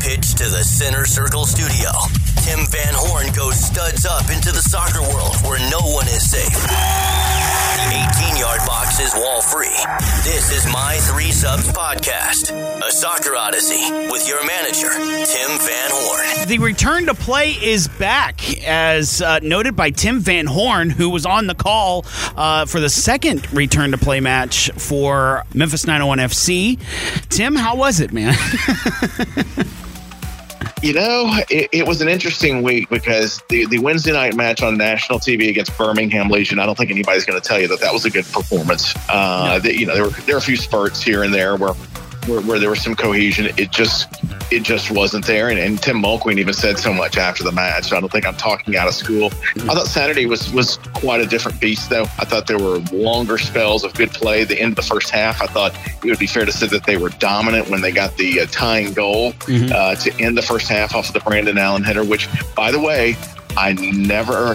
pitch to the Center Circle studio. Tim Van Horn goes studs up into the soccer world where no one is safe. The 18-yard box is wall-free. This is My Three Subs Podcast, a soccer odyssey with your manager, Tim Van Horn. The return to play is back, as noted by Tim Van Horn, who was on the call for the second return to play match for Memphis 901 FC. Tim, how was it, man? You know, it was an interesting week because the Wednesday night match on national TV against Birmingham Legion, I don't think anybody's going to tell you that was a good performance. No. There were a few spurts here and there where there was some cohesion. It just wasn't there. And Tim Mulqueen even said so much after the match. So I don't think I'm talking out of school. I thought Saturday was quite a different beast, though. I thought there were longer spells of good play. The end of the first half, I thought it would be fair to say that they were dominant when they got the tying goal to end the first half off of the Brandon Allen header, which, by the way, I never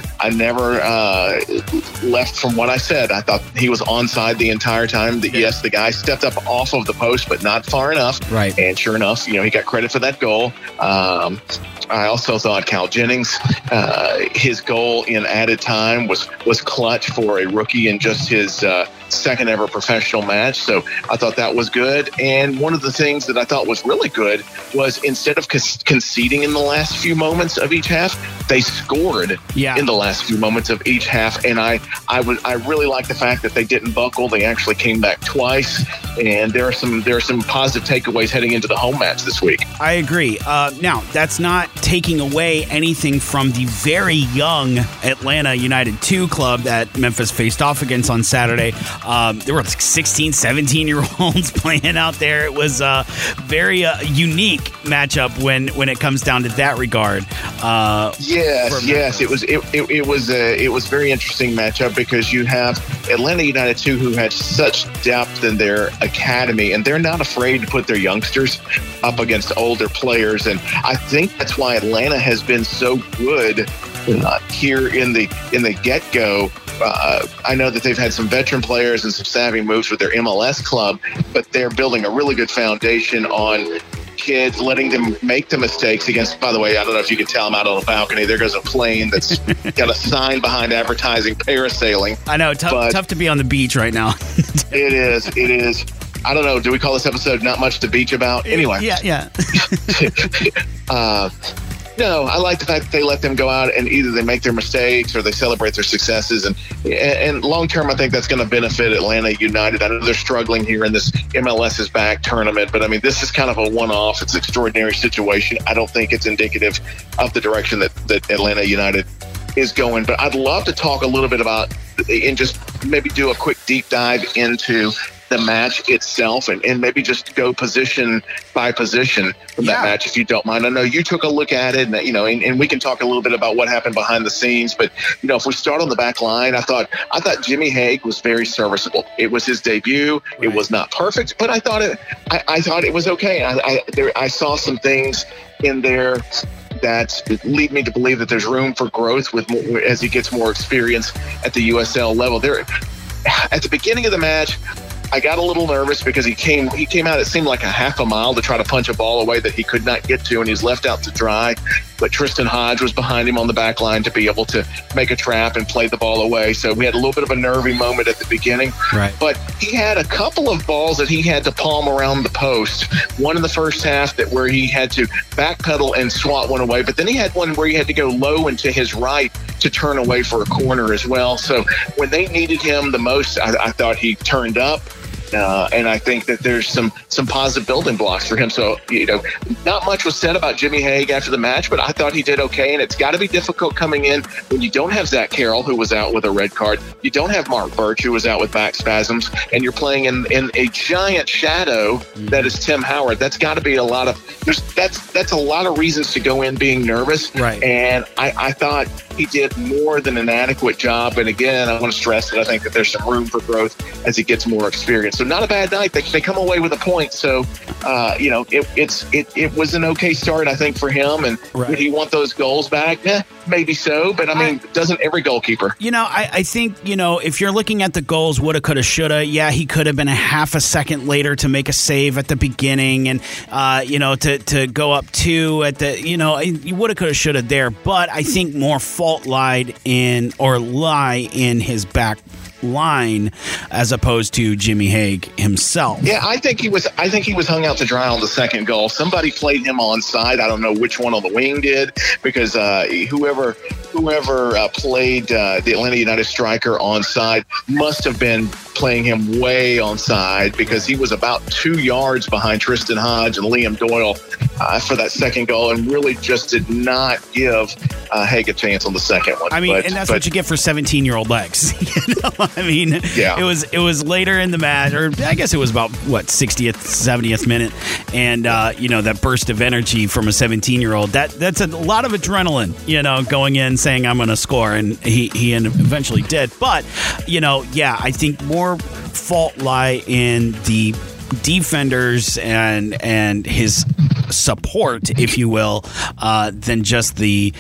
left from what I said. I thought he was onside the entire time. Yes, the guy stepped up off of the post, but not far enough. Right. And sure enough, he got credit for that goal. I also thought Cal Jennings, his goal in added time was clutch for a rookie in just his second ever professional match. So I thought that was good. And one of the things that I thought was really good was instead of conceding in the last few moments of each half, they scored in the last few moments of each half. And I really like the fact that they didn't buckle. They actually came back twice. And there are some positive takeaways heading into the home match this week. I agree. Now, that's not taking away anything from the very young Atlanta United 2 club that Memphis faced off against on Saturday. There were like 16, 17-year-olds playing out there. It was a very unique matchup when it comes down to that regard. Yes. It was very interesting matchup because you have Atlanta United 2 who had such depth in their academy, and they're not afraid to put their youngsters up against older players. And I think that's why Atlanta has been so good here in the get-go. I know that they've had some veteran players and some savvy moves with their MLS club, but they're building a really good foundation on kids, letting them make the mistakes against, by the way, I don't know if you can tell, I'm out on a balcony. There goes a plane that's got a sign behind advertising parasailing. I know, tough to be on the beach right now. It is. I don't know. Do we call this episode Not Much to Beach About? Anyway. Yeah. No, I like the fact that they let them go out and either they make their mistakes or they celebrate their successes. And long term, I think that's going to benefit Atlanta United. I know they're struggling here in this MLS is back tournament, but I mean, this is kind of a one-off. It's an extraordinary situation. I don't think it's indicative of the direction that Atlanta United is going. But I'd love to talk a little bit about and just maybe do a quick deep dive into the match itself and maybe just go position by position from that match, if you don't mind. I know you took a look at it and we can talk a little bit about what happened behind the scenes, but if we start on the back line, I thought Jimmy Hague was very serviceable. It was his debut. Right. It was not perfect, but I thought it was okay. I saw some things in there that lead me to believe that there's room for growth as he gets more experience at the USL level. There, at the beginning of the match, I got a little nervous because he came out, it seemed like a half a mile to try to punch a ball away that he could not get to, and he's left out to dry. But Tristan Hodge was behind him on the back line to be able to make a trap and play the ball away. So we had a little bit of a nervy moment at the beginning. Right. But he had a couple of balls that he had to palm around the post. One in the first half where he had to backpedal and swat one away. But then he had one where he had to go low and to his right to turn away for a corner as well. So when they needed him the most, I thought he turned up. And I think that there's some positive building blocks for him. So, not much was said about Jimmy Hague after the match, but I thought he did okay. And it's got to be difficult coming in when you don't have Zach Carroll, who was out with a red card. You don't have Mark Birch, who was out with back spasms. And you're playing in a giant shadow that is Tim Howard. That's got to be a lot of that's a lot of reasons to go in being nervous. Right. And I thought he did more than an adequate job. And again, I want to stress that I think that there's some room for growth as he gets more experience. So not a bad night. They come away with a point. So, it was an okay start, I think, for him. And would he want those goals back? maybe so, but I mean, doesn't every goalkeeper? I think, if you're looking at the goals, woulda, coulda, shoulda, yeah, he could have been a half a second later to make a save at the beginning and, to go up 2 at the, you woulda, coulda, shoulda there. But I think more fault lie in his back line as opposed to Jimmy Hague himself. Yeah, I think he was hung out to dry on the second goal. Somebody played him onside. I don't know which one on the wing did, because whoever played the Atlanta United striker onside must have been playing him way onside, because he was about 2 yards behind Tristan Hodge and Liam Doyle for that second goal, and really just did not give Hague a chance on the second one. And that's what you get for 17-year-old legs. Yeah. It was later in the match, or I guess it was about 60th, 70th minute, and that burst of energy from a 17-year-old. That's a lot of adrenaline, going in saying I'm going to score, and he eventually did. But I think more fault lie in the defenders and his support, if you will, than just the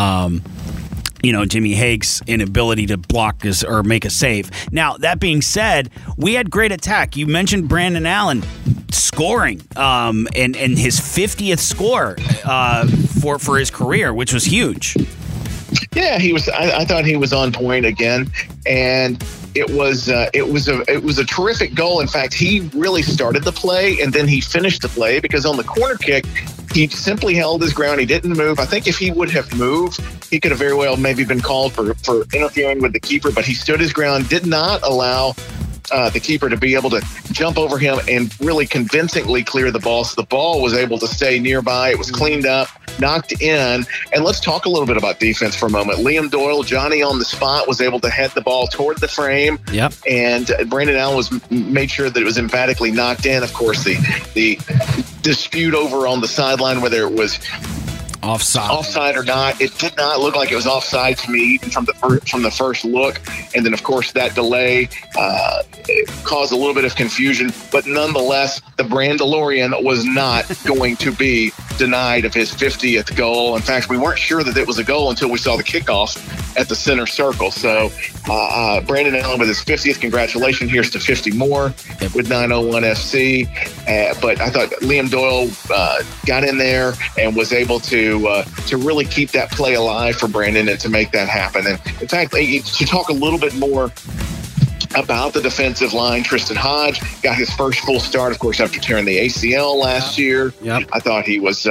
Jimmy Hague's inability to block or make a save. Now, that being said, we had great attack. You mentioned Brandon Allen scoring and his 50th score for his career, which was huge. Yeah, he was. I thought he was on point again, and it was a terrific goal. In fact, he really started the play, and then he finished the play, because on the corner kick, he simply held his ground. He didn't move. I think if he would have moved, he could have very well maybe been called for interfering with the keeper, but he stood his ground, did not allow the keeper to be able to jump over him and really convincingly clear the ball. So the ball was able to stay nearby. It was cleaned up, knocked in. And let's talk a little bit about defense for a moment. Liam Doyle, Johnny on the spot, was able to head the ball toward the frame. Yep. And Brandon Allen made sure that it was emphatically knocked in. Of course, the dispute over on the sideline, whether it was offside or not, it did not look like it was offside to me, even from the first look. And then, of course, that delay caused a little bit of confusion. But nonetheless, the Brandalorian was not going to be denied of his 50th goal. In fact, we weren't sure that it was a goal until we saw the kickoff at the center circle. So Brandon Allen with his 50th, congratulations. Here's to 50 more with 901 FC. But I thought Liam Doyle got in there and was able to really keep that play alive for Brandon and to make that happen. And in fact, to talk a little bit more about the defensive line, Tristan Hodge got his first full start, of course, after tearing the ACL last year. Yep. I thought he was,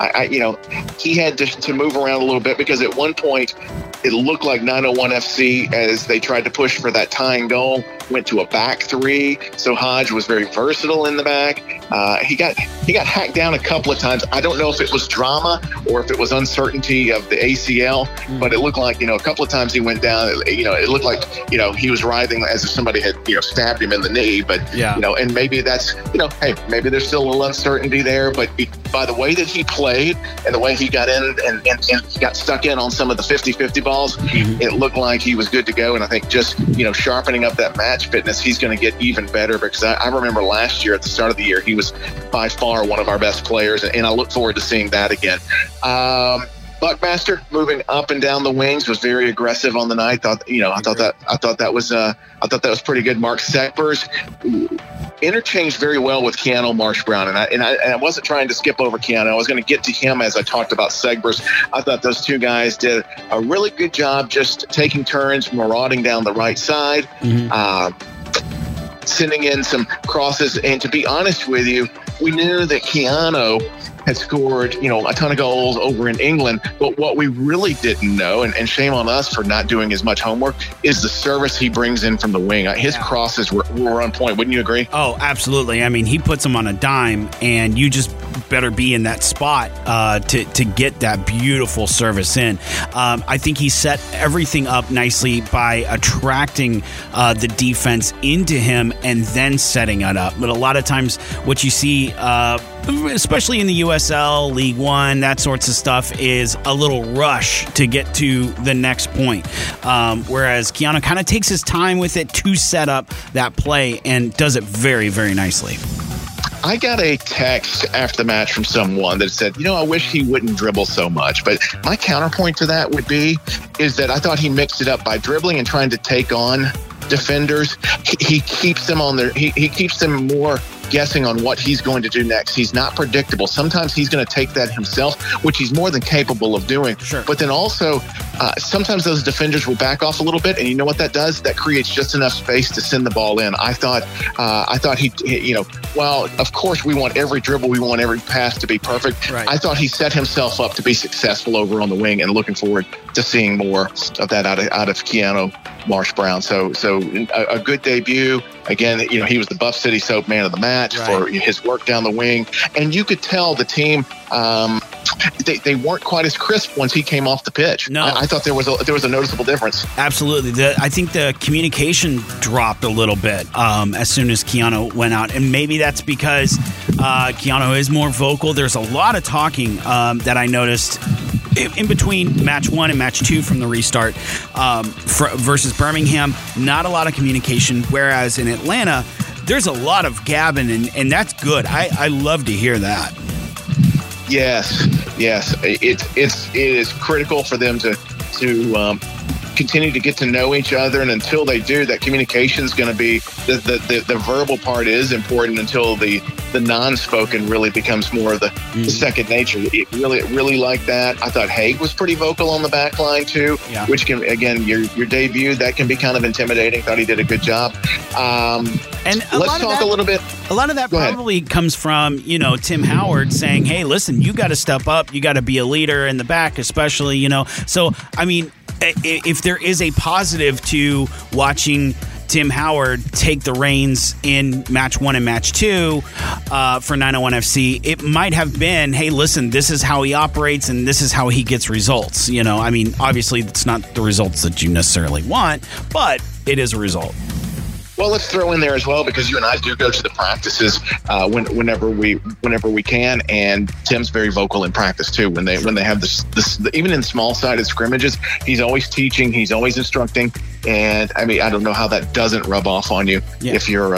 he had to move around a little bit, because at one point it looked like 901 FC, as they tried to push for that tying goal, went to a back three. So Hodge was very versatile in the back. He got hacked down a couple of times. I don't know if it was drama or if it was uncertainty of the ACL, but it looked like, a couple of times he went down. It looked like, he was writhing as if somebody had, stabbed him in the knee. But, and maybe that's, hey, maybe there's still a little uncertainty there. But by the way that he played and the way he got in and got stuck in on some of the 50-50 balls, it looked like he was good to go. And I think just, sharpening up that match fitness, he's going to get even better, because I remember last year at the start of the year, he was by far one of our best players, and I look forward to seeing that again. Buckmaster moving up and down the wings was very aggressive on the night. I thought that was pretty good. Mark Segbers interchanged very well with Keanu Marsh-Brown, and I wasn't trying to skip over Keanu. I was going to get to him as I talked about Segbers. I thought those two guys did a really good job just taking turns, marauding down the right side, sending in some crosses. And to be honest with you, we knew that Keanu had scored, a ton of goals over in England. But what we really didn't know, and shame on us for not doing as much homework, is the service he brings in from the wing. His crosses were on point. Wouldn't you agree? Oh, absolutely. I mean, he puts them on a dime, and you just better be in that spot to get that beautiful service in. I think he set everything up nicely by attracting the defense into him and then setting it up. But a lot of times what you see, especially in the USL, League One, that sorts of stuff, is a little rush to get to the next point. Whereas Keanu kind of takes his time with it to set up that play and does it very, very nicely. I got a text after the match from someone that said, I wish he wouldn't dribble so much. But my counterpoint to that is that I thought he mixed it up by dribbling and trying to take on defenders. He keeps them he keeps them more guessing on what he's going to do next. He's not predictable. Sometimes he's going to take that himself, which he's more than capable of doing. Sure. But then also, sometimes those defenders will back off a little bit, and you know what that does? That creates just enough space to send the ball in. I thought he well, of course we want every dribble, we want every pass to be perfect. Right. I thought he set himself up to be successful over on the wing, and looking forward to seeing more of that out of Keanu Marsh-Brown. So a good debut. Again, he was the Buff City Soap man of the match for his work down the wing. And you could tell the team, they weren't quite as crisp once he came off the pitch. No. I thought there was a noticeable difference. Absolutely. I think the communication dropped a little bit as soon as Keanu went out. And maybe that's because Keanu is more vocal. There's a lot of talking that I noticed in between match 1 and match 2 from the restart versus Birmingham. Not a lot of communication, whereas in Atlanta, there's a lot of gabbing, and that's good. I love to hear that. Yes. It is critical for them to continue to get to know each other, and until they do, that communication is going to be the verbal part is important until the non-spoken really becomes more of the second nature. It really like that. I thought Haig was pretty vocal on the back line too, which can, again, your debut, that can be kind of intimidating. Thought he did a good job. And let's talk a little bit. A lot of that probably comes from, Tim Howard saying, hey, listen, you got to step up. You got to be a leader in the back, especially, So, I mean, if there is a positive to watching Tim Howard take the reins in match 1 and match 2 for 901 FC, it might have been, hey, listen, this is how he operates and this is how he gets results. I mean, obviously it's not the results that you necessarily want, but it is a result. Well, let's throw in there as well, because you and I do go to the practices whenever we can, and Tim's very vocal in practice too. When they have this even in small-sided scrimmages, he's always teaching, he's always instructing, and I mean, I don't know how that doesn't rub off on you if you're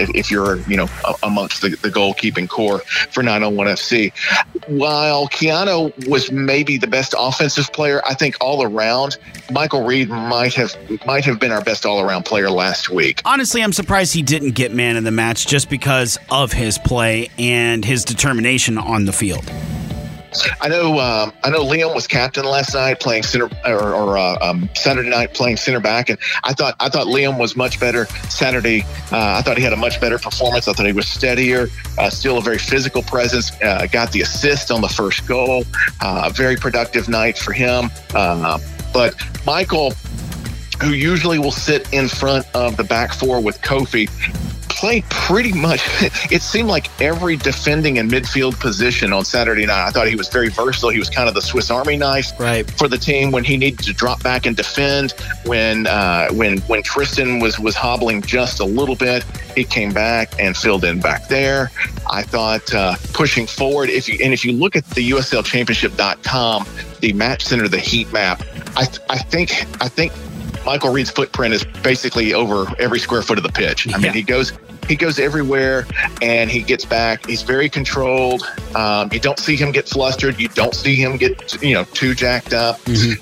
amongst the goalkeeping core for 901 FC. While Keanu was maybe the best offensive player, I think all around, Michael Reed might have been our best all-around player last week. Honestly, I'm surprised he didn't get man of the match just because of his play and his determination on the field. I know Liam was captain last night playing center, or Saturday night playing center back, and I thought Liam was much better Saturday. I thought he had a much better performance. I thought he was steadier, still a very physical presence. Got the assist on the first goal. Very productive night for him. But Michael, who usually will sit in front of the back four with Kofi, played pretty much, it seemed like every defending and midfield position on Saturday night. I thought he was very versatile. He was kind of the Swiss Army knife for the team when he needed to drop back and defend. When Tristan was hobbling just a little bit, he came back and filled in back there. I thought pushing forward, if you look at the USLChampionship.com, the match center, the heat map, I think Michael Reed's footprint is basically over every square foot of the pitch. I mean, he goes everywhere and he gets back. He's very controlled. You don't see him get flustered. You don't see him get, too jacked up.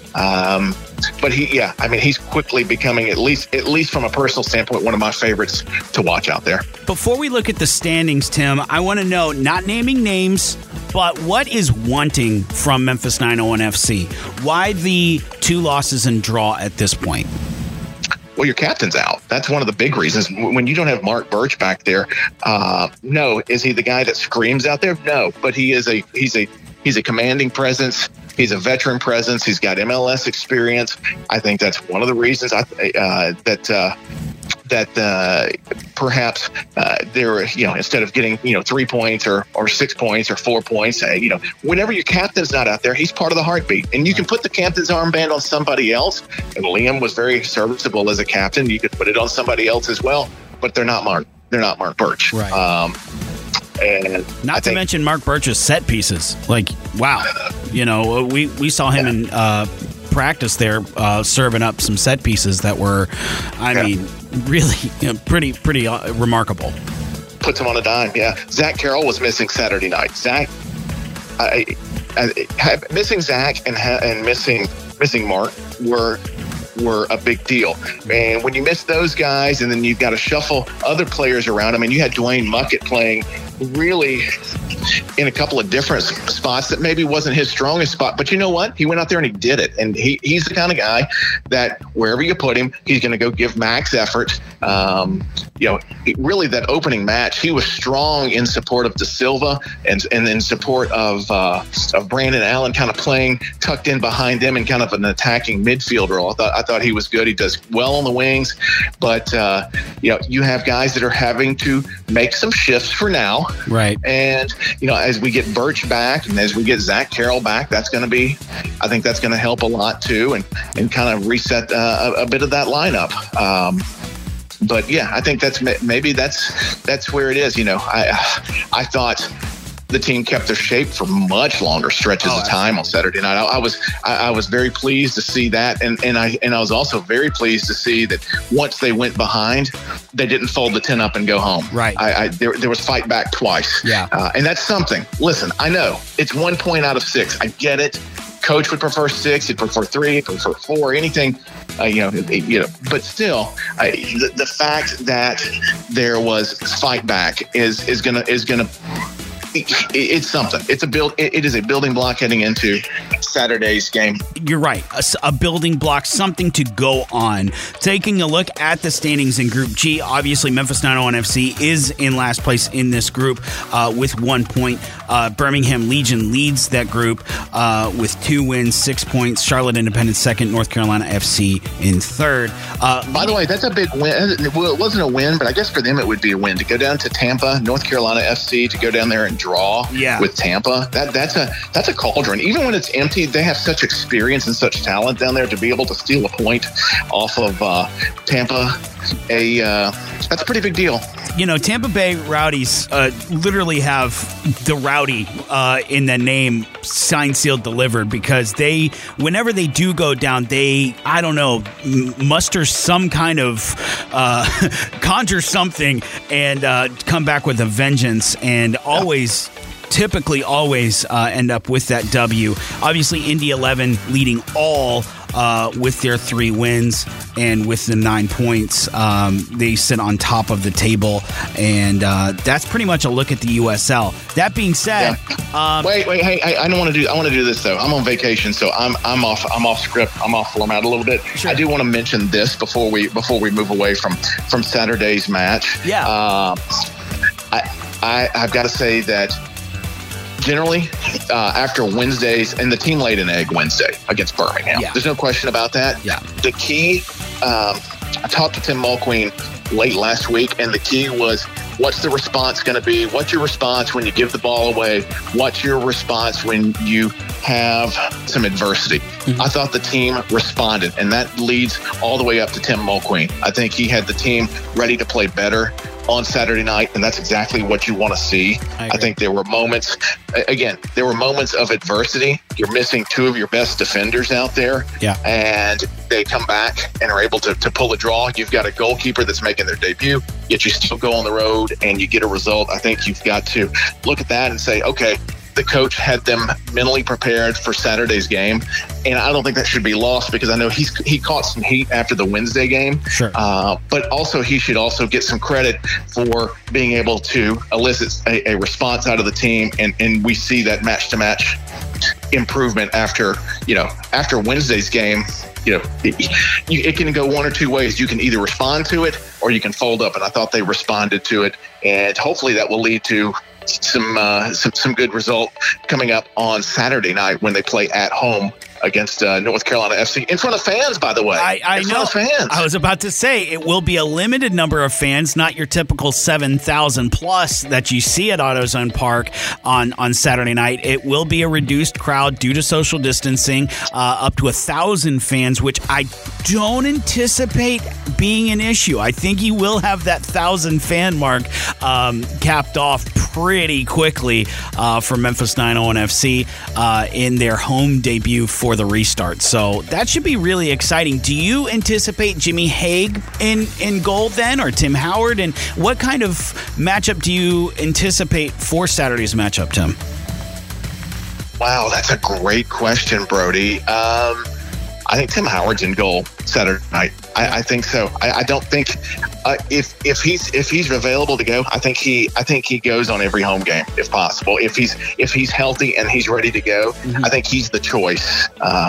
But he's quickly becoming, at least from a personal standpoint, one of my favorites to watch out there. Before we look at the standings, Tim, I want to know, not naming names, but what is wanting from Memphis 901 FC? Why the 2 losses and draw at this point? Well, your captain's out. That's one of the big reasons. When you don't have Mark Birch back there, no. Is he the guy that screams out there? No, but he's a commanding presence. He's a veteran presence. He's got MLS experience. I think that's one of the reasons that perhaps there, instead of getting 3 points or 6 points or 4 points, whenever your captain's not out there, he's part of the heartbeat. And you can put the captain's armband on somebody else. And Liam was very serviceable as a captain. You could put it on somebody else as well, but they're not Mark Birch. Right. And not to mention Mark Birch's set pieces. Like, wow. We saw him in practice there serving up some set pieces that were, really pretty remarkable. puts them on a dime. Yeah, Zach Carroll was missing Saturday night. Missing Zach and missing Mark were a big deal. And when you miss those guys, and then you've got to shuffle other players around. I mean, you had Dwayne Muckett playing really in a couple of different spots that maybe wasn't his strongest spot, but you know what? He went out there and he did it. And he's the kind of guy that wherever you put him, he's going to go give max effort. Really that opening match, he was strong in support of Da Silva and in support of Brandon Allen, kind of playing tucked in behind them in kind of an attacking midfield role. I thought he was good. He does well on the wings, but you have guys that are having to make some shifts for now. Right. And, as we get Birch back and as we get Zach Carroll back, I think that's going to help a lot too, and kind of reset a bit of that lineup. But yeah, I think that's where it is. I thought the team kept their shape for much longer stretches of time on Saturday night. I was very pleased to see that, and I was also very pleased to see that once they went behind, they didn't fold the 10 up and go home. Right. There was fight back twice. Yeah. And that's something. Listen, I know it's 1 point out of 6. I get it. Coach would prefer 6. He'd prefer 3. He'd prefer 4. Anything. But still, the fact that there was fight back is gonna. It's something. It is a building block heading into Saturday's game. You're right. A building block, something to go on. Taking a look at the standings in Group G, obviously Memphis 901 FC is in last place in this group with 1 point. Birmingham Legion leads that group with 2 wins, 6 points. Charlotte Independence second. North Carolina FC in third. By the way, that's a big win. Well, it wasn't a win, but I guess for them it would be a win to go down to Tampa, North Carolina FC, to go down there and draw with Tampa. That's a cauldron. Even when it's empty, they have such experience and such talent down there to be able to steal a point off of Tampa. That's a pretty big deal. Tampa Bay Rowdies literally have the rowdy in the name, signed, sealed, delivered, because whenever they do go down, they, I don't know, muster some kind of conjure something and come back with a vengeance, and typically always end up with that W. Obviously, Indy 11 leading all with their 3 wins and with the 9 points. They sit on top of the table, and that's pretty much a look at the USL. That being said, wait, hey, I want to do this though. I'm on vacation, so I'm off script. I'm off format a little bit. Sure. I do want to mention this before we move away from Saturday's match. Yeah. I've got to say that generally, after Wednesdays, and the team laid an egg Wednesday against Birmingham. Yeah. There's no question about that. Yeah. The key, I talked to Tim Mulqueen late last week, and the key was, what's the response going to be? What's your response when you give the ball away? What's your response when you have some adversity? Mm-hmm. I thought the team responded, and that leads all the way up to Tim Mulqueen. I think he had the team ready to play better on Saturday night, and that's exactly what you want to see. I think there were moments of adversity. You're missing 2 of your best defenders out there, and they come back and are able to pull a draw. You've got a goalkeeper that's making their debut, yet you still go on the road and you get a result. I think you've got to look at that and say, okay, the coach had them mentally prepared for Saturday's game, and I don't think that should be lost, because I know he caught some heat after the Wednesday game. Sure. But also he should also get some credit for being able to elicit a response out of the team, and we see that match-to-match improvement after Wednesday's game. It can go one or two ways. You can either respond to it or you can fold up, and I thought they responded to it, and hopefully that will lead to some good result coming up on Saturday night when they play at home against North Carolina FC in front of fans, by the way. I know. Fans. I was about to say, it will be a limited number of fans, not your typical 7,000 plus that you see at AutoZone Park on Saturday night. It will be a reduced crowd due to social distancing, up to 1,000 fans, which I don't anticipate being an issue. I think he will have that 1,000 fan mark capped off pretty quickly for Memphis 901 FC in their home debut for before the restart. So that should be really exciting. Do you anticipate Jimmy Hague in goal then, or Tim Howard? And what kind of matchup do you anticipate for Saturday's matchup, Tim? Wow, that's a great question, Brody. I think Tim Howard's in goal Saturday night. I think so. I don't think if he's available to go, I think he goes on every home game if possible. If he's healthy and he's ready to go, I think he's the choice.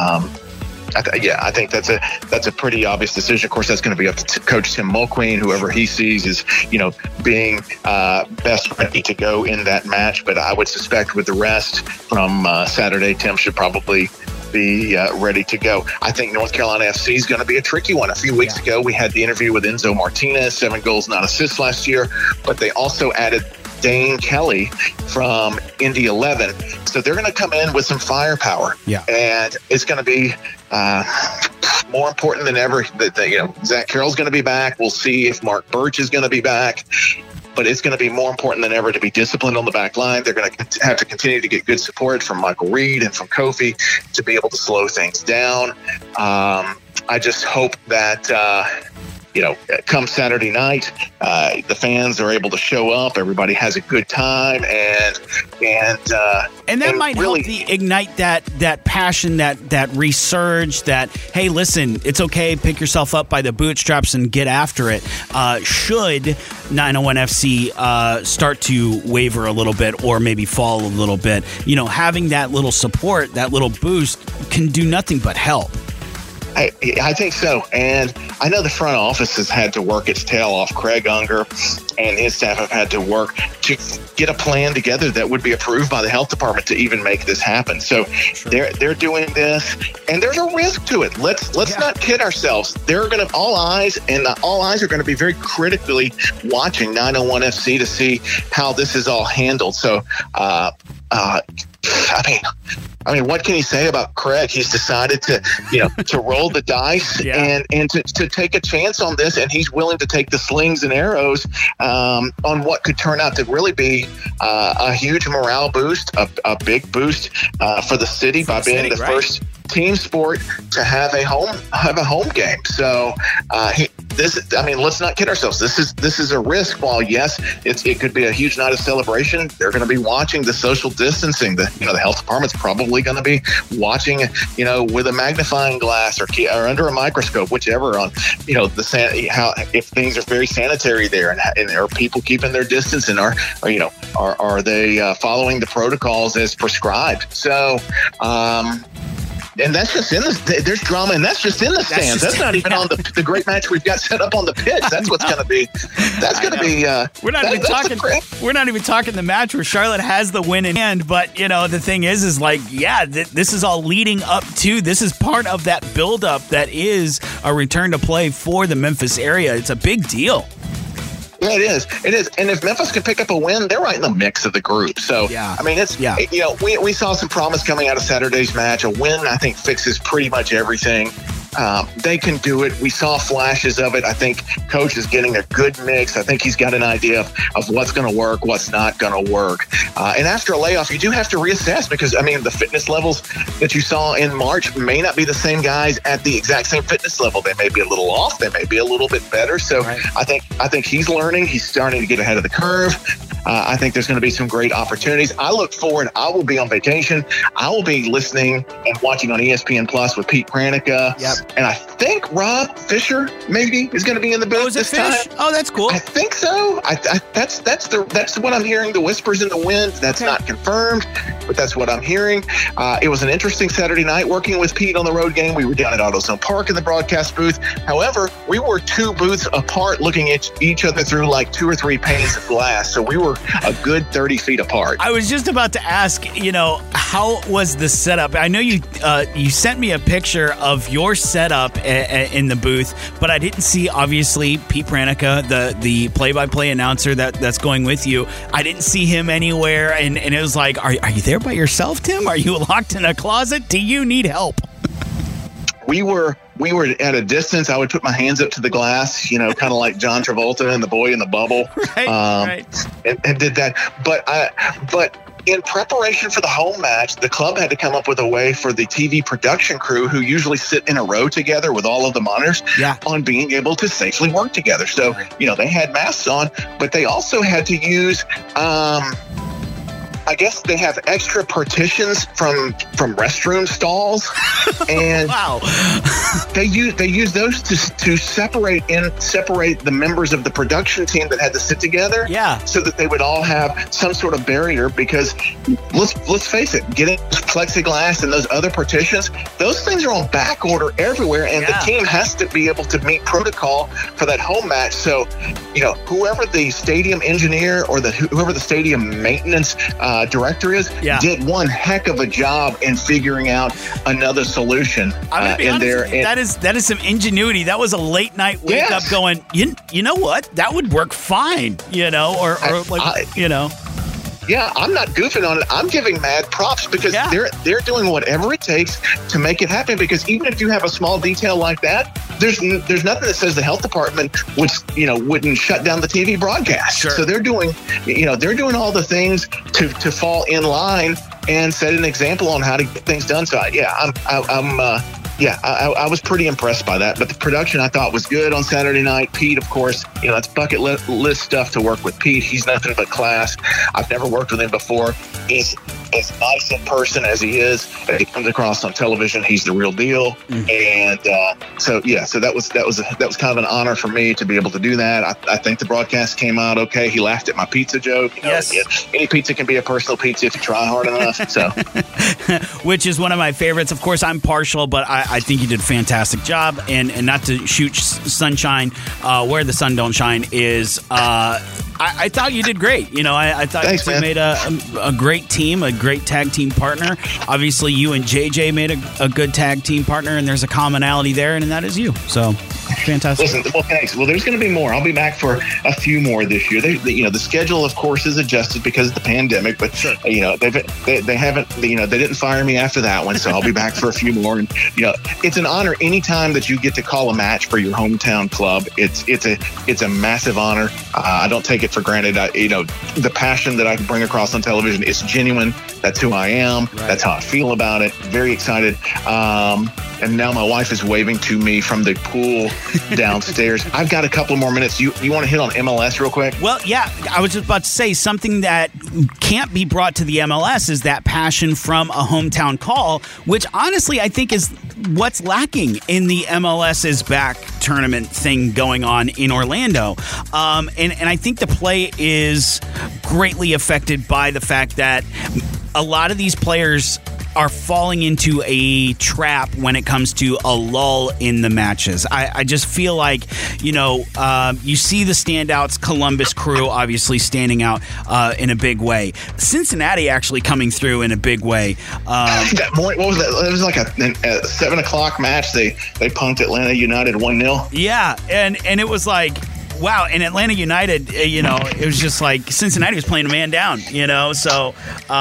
I think that's a pretty obvious decision. Of course, that's going to be up to Coach Tim Mulqueen, whoever he sees is, being best ready to go in that match. But I would suspect with the rest from Saturday, Tim should probably be ready to go. I think North Carolina FC is going to be a tricky one. A few weeks ago, we had the interview with Enzo Martinez, 7 goals, 9 assists last year, but they also added Dane Kelly from Indy 11. So they're going to come in with some firepower. Yeah. And it's going to be more important than ever that Zach Carroll's going to be back. We'll see if Mark Birch is going to be back. But it's going to be more important than ever to be disciplined on the back line. They're going to have to continue to get good support from Michael Reed and from Kofi to be able to slow things down. I just hope that come Saturday night, the fans are able to show up. Everybody has a good time, and that might really help ignite that passion, that resurge. That, hey, listen, it's okay. Pick yourself up by the bootstraps and get after it. Should 901 FC start to waver a little bit or maybe fall a little bit, having that little support, that little boost can do nothing but help. I think so. And I know the front office has had to work its tail off. Craig Unger and his staff have had to work to get a plan together that would be approved by the health department to even make this happen. So they're doing this, and there's a risk to it. Let's not kid ourselves. They're going to all eyes are going to be very critically watching 901 FC to see how this is all handled. So, I mean, what can you say about Craig? He's decided to roll the dice and to take a chance on this, and he's willing to take the slings and arrows on what could turn out to really be a huge morale boost, a big boost for the city by being the first team sport to have a home game. So let's not kid ourselves. This is a risk. While yes, it could be a huge night of celebration, they're going to be watching the social distancing. The health department's probably going to be watching, with a magnifying glass or under a microscope, whichever, on if things are very sanitary there, and are people keeping their distance, and are they following the protocols as prescribed? So. And that's just there's drama, and that's just in the stands. That's not even on the great match we've got set up on the pitch. That's what's going to be. That's going to be. We're not even talking the match where Charlotte has the win in hand. But the thing is this is all leading up to. This is part of that buildup that is a return to play for the Memphis area. It's a big deal. Yeah, it is. And if Memphis can pick up a win, they're right in the mix of the group. So, we saw some promise coming out of Saturday's match. A win, I think, fixes pretty much everything. They can do it. We saw flashes of it. I think Coach is getting a good mix. I think he's got an idea of what's going to work, what's not going to work. And after a layoff, you do have to reassess, because, the fitness levels that you saw in March may not be the same guys at the exact same fitness level. They may be a little off. They may be a little bit better. So right. I think he's learning. He's starting to get ahead of the curve. I think there's going to be some great opportunities. I look forward. I will be on vacation. I will be listening and watching on ESPN Plus with Pete Pranica. Yep. And I think Rob Fisher maybe is going to be in the booth this time. Oh, that's cool. I think so. That's what I'm hearing. The whispers in the wind. That's not confirmed, but that's what I'm hearing. It was an interesting Saturday night working with Pete on the road game. We were down at AutoZone Park in the broadcast booth. However, we were 2 booths apart, looking at each other through like 2 or 3 panes of glass. So we were a good 30 feet apart. I was just about to ask, how was the setup? I know you sent me a picture of your setup in the booth, but I didn't see, obviously, Pete Pranica, the play-by-play announcer that's going with you. I didn't see him anywhere, and it was like, are you there by yourself, Tim? Are you locked in a closet? Do you need help? We were at a distance. I would put my hands up to the glass, kind of like John Travolta and The Boy in the Bubble, right. And did that. But in preparation for the home match, the club had to come up with a way for the TV production crew, who usually sit in a row together with all of the monitors, on being able to safely work together. So, they had masks on, but they also had to use, I guess they have extra partitions from restroom stalls, and they use those to separate the members of the production team that had to sit together, so that they would all have some sort of barrier. Because let's face it, getting plexiglass and those other partitions, those things are on back order everywhere, and the team has to be able to meet protocol for that home match. So, whoever the stadium engineer or whoever the stadium maintenance director is, did one heck of a job in figuring out another solution. That is some ingenuity. That was a late night wake up going, you know what? That would work fine, Yeah, I'm not goofing on it. I'm giving mad props, because they're doing whatever it takes to make it happen. Because even if you have a small detail like that, there's nothing that says the health department wouldn't shut down the TV broadcast. Sure. So they're doing all the things to fall in line and set an example on how to get things done. So I was pretty impressed by that. But the production, I thought, was good on Saturday night. Pete, of course, that's bucket list stuff to work with Pete. He's nothing but class. I've never worked with him before. He's as nice in person as he is. As he comes across on television, he's the real deal. And so that was kind of an honor for me to be able to do that. I think the broadcast came out okay. He laughed at my pizza joke. Any pizza can be a personal pizza if you try hard enough. So, which is one of my favorites. Of course, I'm partial, but I think you did a fantastic job. And not to shoot sunshine where the sun don't shine is. I thought you did great. I thought you made a great team, a great tag team partner. Obviously, you and JJ made a good tag team partner, and there's a commonality there, and that is you. So, fantastic. Listen, well, thanks. Well, there's going to be more. I'll be back for a few more this year. The schedule, of course, is adjusted because of the pandemic, but they haven't. They didn't fire me after that one, so I'll be back for a few more. And it's an honor anytime that you get to call a match for your hometown club. It's a massive honor. I don't take it for granted. The passion that I can bring across on television is genuine. That's who I am. Right. That's how I feel about it. Very excited. And now my wife is waving to me from the pool downstairs. I've got a couple more minutes. You want to hit on MLS real quick? Well, yeah. I was just about to say something that can't be brought to the MLS is that passion from a hometown call, which honestly I think is what's lacking in the MLS's back tournament thing going on in Orlando. And I think the play is greatly affected by the fact that a lot of these players are falling into a trap when it comes to a lull in the matches. I just feel like, you see the standouts, Columbus Crew obviously standing out in a big way. Cincinnati actually coming through in a big way. What was that? It was like a 7 o'clock match. They punked Atlanta United 1-0. Yeah, and it was like, wow, and Atlanta United, it was just like Cincinnati was playing a man down, so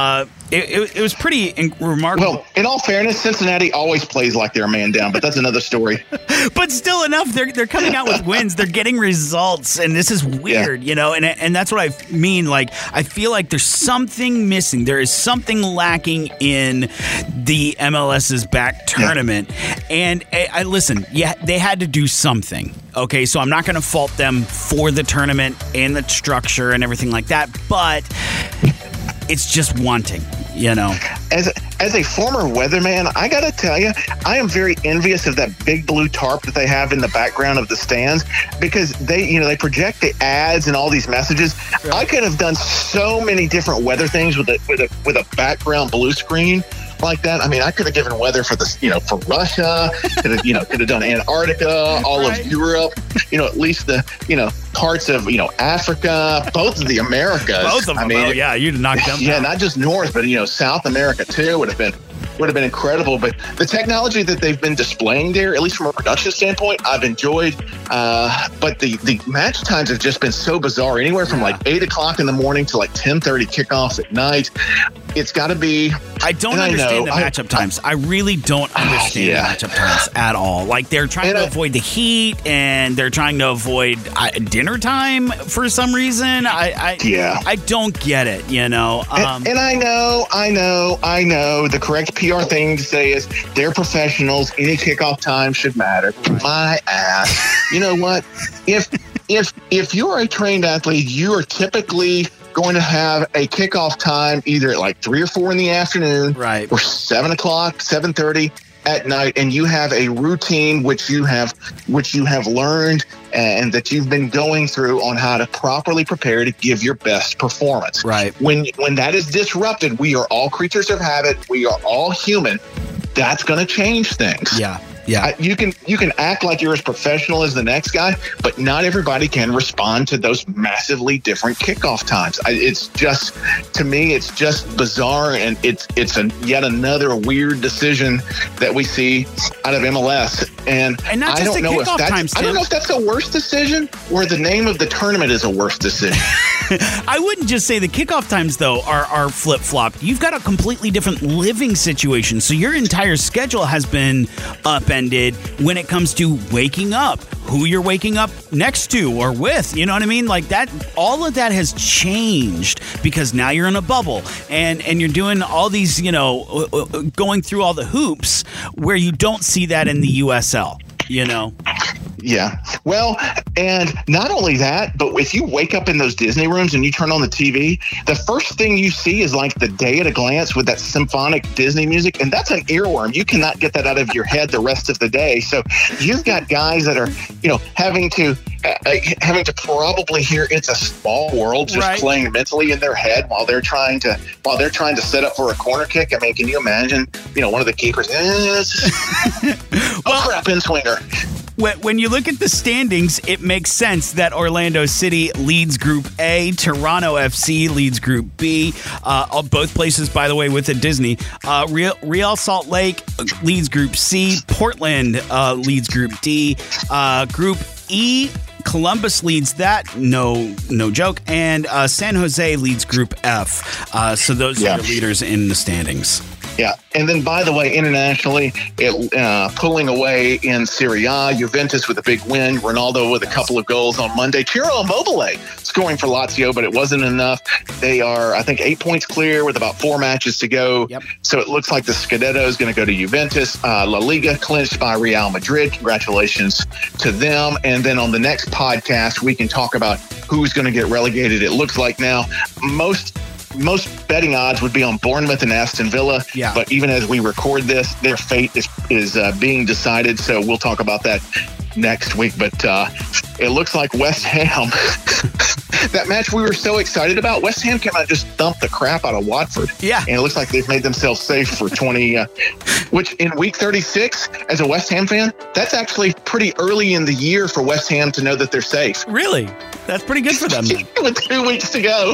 it was pretty remarkable. Well, in all fairness, Cincinnati always plays like they're a man down, but that's another story. But still enough, they're coming out with wins. They're getting results, and this is weird, and that's what I mean. Like, I feel like there's something missing. There is something lacking in the MLS's back tournament. And I listen, they had to do something. Okay, so I'm not going to fault them for the tournament and the structure and everything like that, but it's just wanting, As a former weatherman, I got to tell you, I am very envious of that big blue tarp that they have in the background of the stands, because they project the ads and all these messages. Right. I could have done so many different weather things with a background blue screen like that. I mean, I could have given weather for for Russia, could have done Antarctica, all of Europe, at least the parts of Africa, both of the Americas. Both of them. You'd knock them down. Yeah, not just North, but South America too would have been incredible. But the technology that they've been displaying there, at least from a production standpoint, I've enjoyed. But the match times have just been so bizarre. Anywhere from like 8 o'clock in the morning to like 10:30 kickoff at night. It's got to be. I don't understand the matchup times. I really don't understand the matchup times at all. Like they're trying to avoid the heat and they're trying to avoid dinner time for some reason. I don't get it, you know. And I know. The correct PR thing to say is they're professionals. Any kickoff time should matter. My ass. You know what? If you're a trained athlete, you are typically going to have a kickoff time either at like 3 or 4 in the afternoon, right, or 7 o'clock, 7:30 at night, and you have a routine which you have learned and that you've been going through on how to properly prepare to give your best performance. Right. When that is disrupted, we are all creatures of habit. We are all human. That's going to change things. Yeah. You can act like you're as professional as the next guy, but not everybody can respond to those massively different kickoff times. It's just, to me, it's just bizarre, and it's yet another weird decision that we see out of MLS. And not just I don't know if that's, I don't know if that's a worse decision or the name of the tournament is a worse decision. I wouldn't just say the kickoff times, though, are flip-flopped. You've got a completely different living situation, so your entire schedule has been upended when it comes to waking up, who you're waking up next to or with, you know what I mean? Like that, all of that has changed because now you're in a bubble and you're doing all these, you know, going through all the hoops where you don't see that in the USL, you know? Yeah. Well, and not only that, but if you wake up in those Disney rooms and you turn on the TV, the first thing you see is like the day at a glance with that symphonic Disney music. And that's an earworm. You cannot get that out of your head the rest of the day. So you've got guys that are, you know, having to probably hear It's a Small World just playing mentally in their head while they're trying to set up for a corner kick. I mean, can you imagine, you know, one of the keepers, crap, in swinger. When you look at the standings, it makes sense that Orlando City leads Group A, Toronto FC leads Group B, both places, by the way, with a Disney. Real Salt Lake leads Group C, Portland leads Group D, Group E, Columbus leads that, no joke, and San Jose leads Group F. So those are the leaders in the standings. Yeah. And then, by the way, internationally, pulling away in Serie A, Juventus with a big win, Ronaldo with a couple of goals on Monday, Ciro Immobile scoring for Lazio, but it wasn't enough. They are, I think, 8 points clear with about 4 matches to go. Yep. So it looks like the Scudetto is going to go to Juventus. La Liga clinched by Real Madrid. Congratulations to them. And then on the next podcast, we can talk about who's going to get relegated. It looks like now most betting odds would be on Bournemouth and Aston Villa. Yeah. But even as we record this, their fate is being decided. So we'll talk about that next week. But it looks like West Ham, that match we were so excited about, West Ham came out and just thumped the crap out of Watford. Yeah. And it looks like they've made themselves safe for 20, which in week 36, as a West Ham fan, that's actually pretty early in the year for West Ham to know that they're safe. Really? That's pretty good for them. With 2 weeks to go.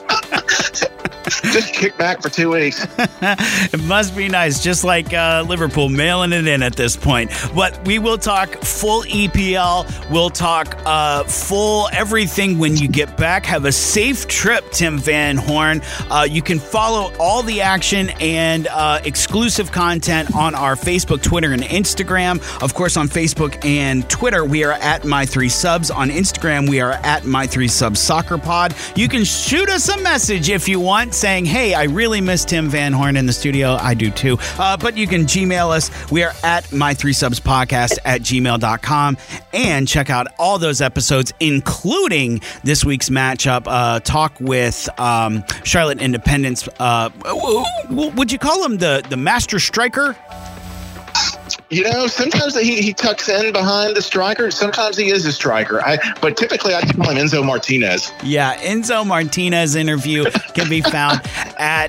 Just kick back for 2 weeks. It must be nice, just like Liverpool mailing it in at this point. But we will talk full EPL. We'll talk full everything when you get back. Have a safe trip, Tim Van Horn. You can follow all the action and exclusive content on our Facebook, Twitter, and Instagram. Of course, on Facebook and Twitter, we are at My3Subs. On Instagram, we are at My3Subs Soccer Pod. You can shoot us a message if you want, saying, hey, I really miss Tim Van Horn in the studio. I do too. But you can Gmail us. We are at my3subspodcast@gmail.com, and check out all those episodes, including this week's matchup, talk with Charlotte Independence. Would you call him the master striker? You know, sometimes he tucks in behind the striker. Sometimes he is a striker. But typically I call him Enzo Martinez. Yeah, Enzo Martinez interview can be found at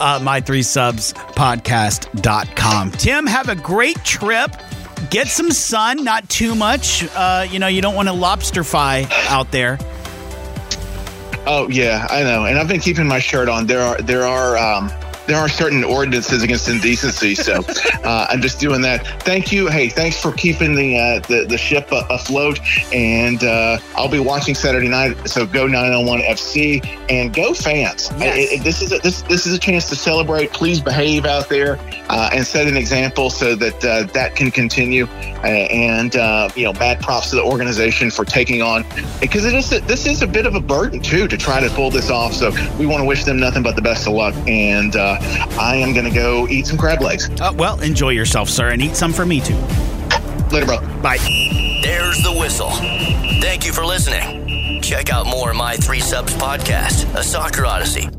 my3subspodcast.com. Tim, have a great trip. Get some sun, not too much. You don't want to lobsterify out there. Oh, yeah, I know. And I've been keeping my shirt on. There are there are certain ordinances against indecency. So I'm just doing that. Thank you. Hey, thanks for keeping the ship afloat. And I'll be watching Saturday night. So go 901 FC and go fans. Yes. This is a chance to celebrate. Please behave out there and set an example so that that can continue. And mad props to the organization for taking on, because this is a bit of a burden too to try to pull this off. So we want to wish them nothing but the best of luck. And I am going to go eat some crab legs. Well, enjoy yourself, sir, and eat some for me too. Later, bro. Bye. There's the whistle. Thank you for listening. Check out more My 3 Subs podcast, a soccer odyssey,